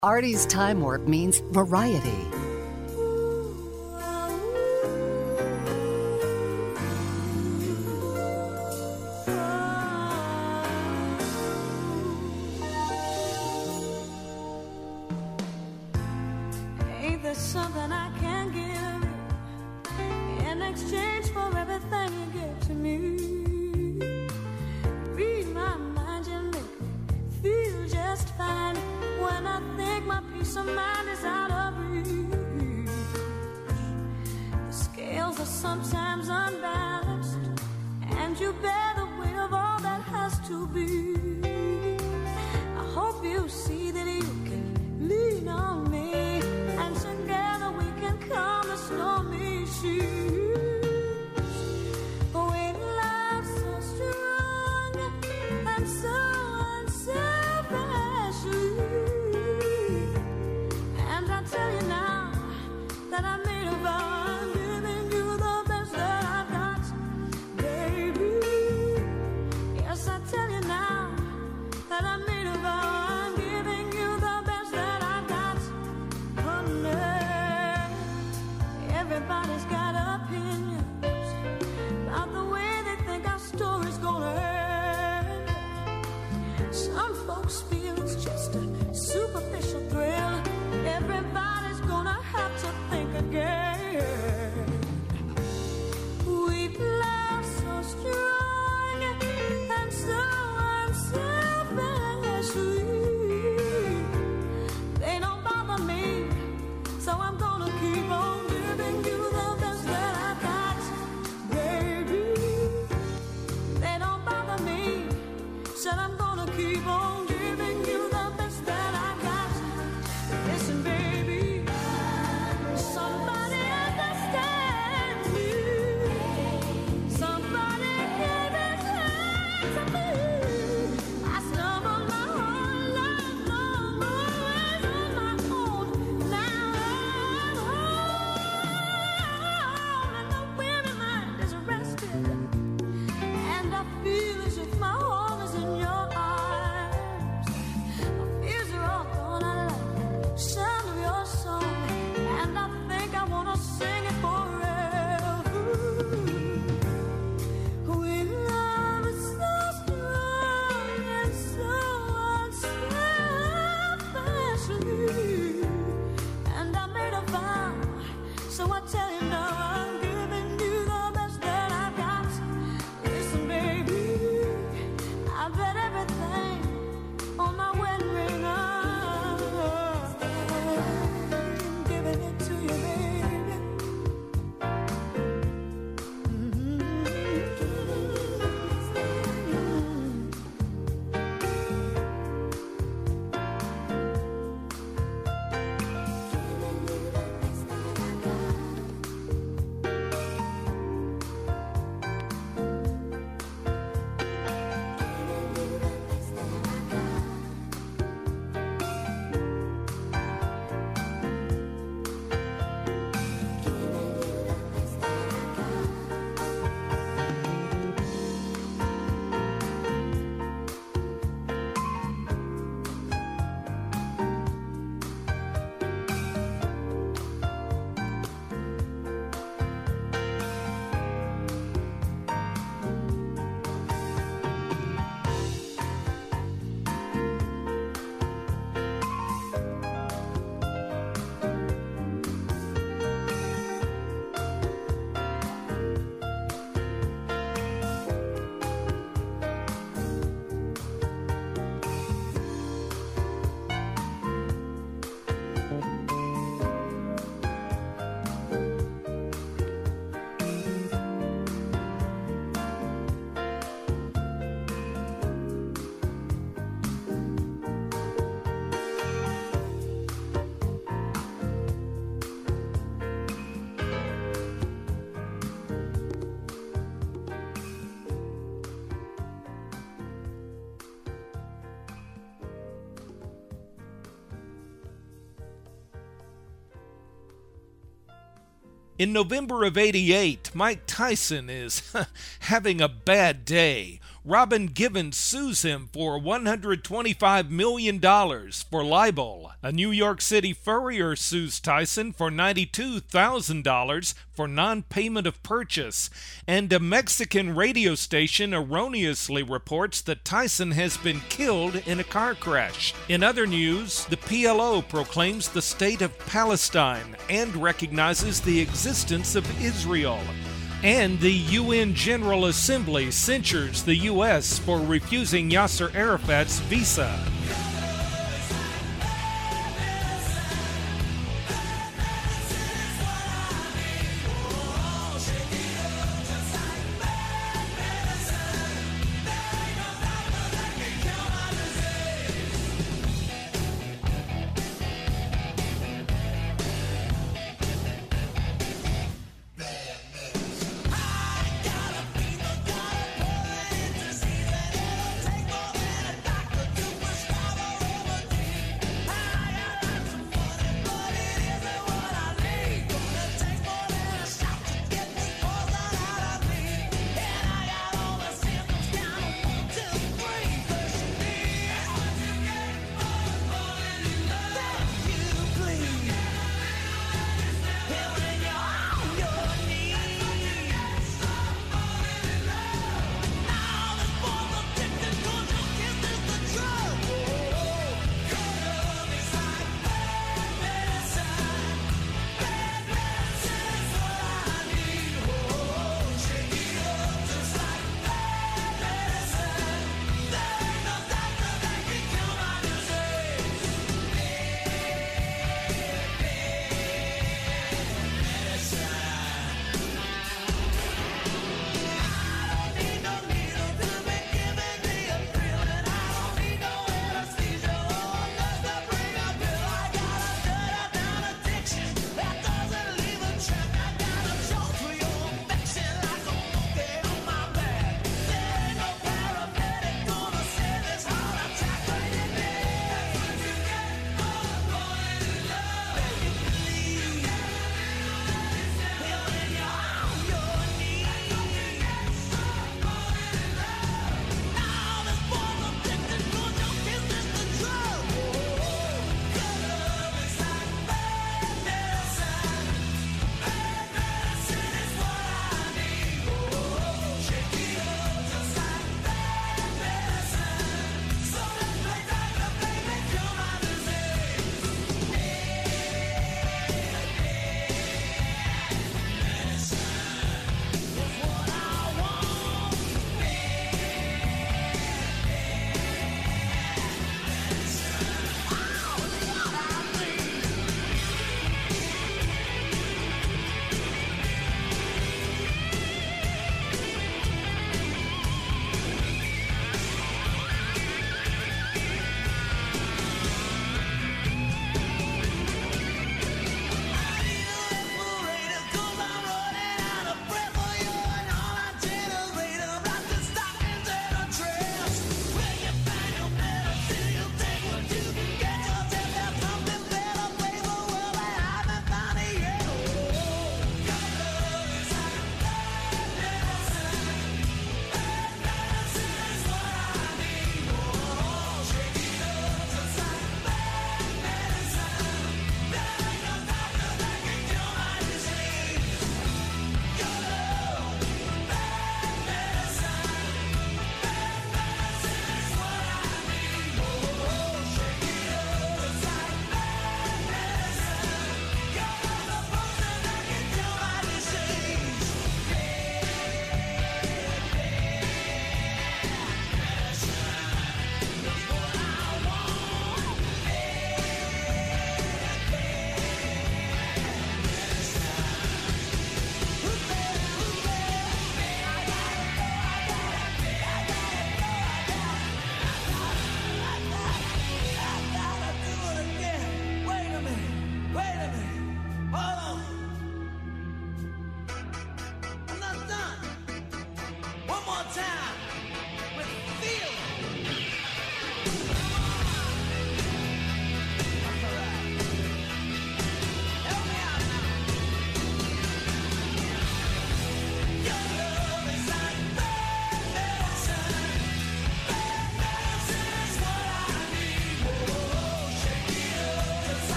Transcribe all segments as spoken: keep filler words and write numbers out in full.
Artie's Time Warp means variety. Ain't there something I can give in exchange for everything you give to me? Read my mind, you make me feel just fine. When I think my peace of mind is out of reach, the scales are sometimes unbalanced, and you bear the weight of all that has to be. I hope you see that you can lean on me, and together we can calm the stormy seas. When love's so strong and so unselfish, and I tell you now that I made a vow, I'm giving you the best that I've got, baby. Yes, I tell you now that I made a vow, I'm giving you the best that I've got, honey. Everybody's got opinions about the way they think our story's gonna end. Some folks feel it's just a superficial thrill. Everybody's gonna have to think again. We've loved so strong and so unselfishly. They don't bother me, so I'm gonna keep on giving you the best that I got, baby. They don't bother me, said I'm gonna keep on giving you the best that I got. Listen, baby, somebody understand me. Somebody give his hand to me. I stumbled my whole life long, always on my own. Now I'm home, and the weary mind is rested, and I feel as if my home is in your arms. My fears are all gone, I like the sound of your song, and I think I wanna sing it forever. We love is so strong and so unselfishly, and I made a vow, so I tell you now I'm giving you the best that I've got. Listen, baby, I bet everything on my wedding ring. I'm giving it to you, baby. Mm-hmm. In November of eighty-eight, Mike Tyson is having a bad day. Robin Givens sues him for one hundred twenty-five million dollars for libel. A New York City furrier sues Tyson for ninety-two thousand dollars for non-payment of purchase. And a Mexican radio station erroneously reports that Tyson has been killed in a car crash. In other news, the P L O proclaims the state of Palestine and recognizes the existence of Israel. And the U N General Assembly censures the U S for refusing Yasser Arafat's visa.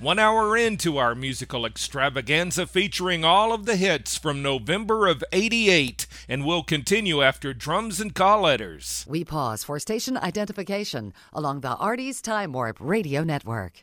One hour into our musical extravaganza featuring all of the hits from November of eighty-eight, and we'll continue after Drums and Call Letters. We pause for station identification along the Artie's Time Warp Radio Network.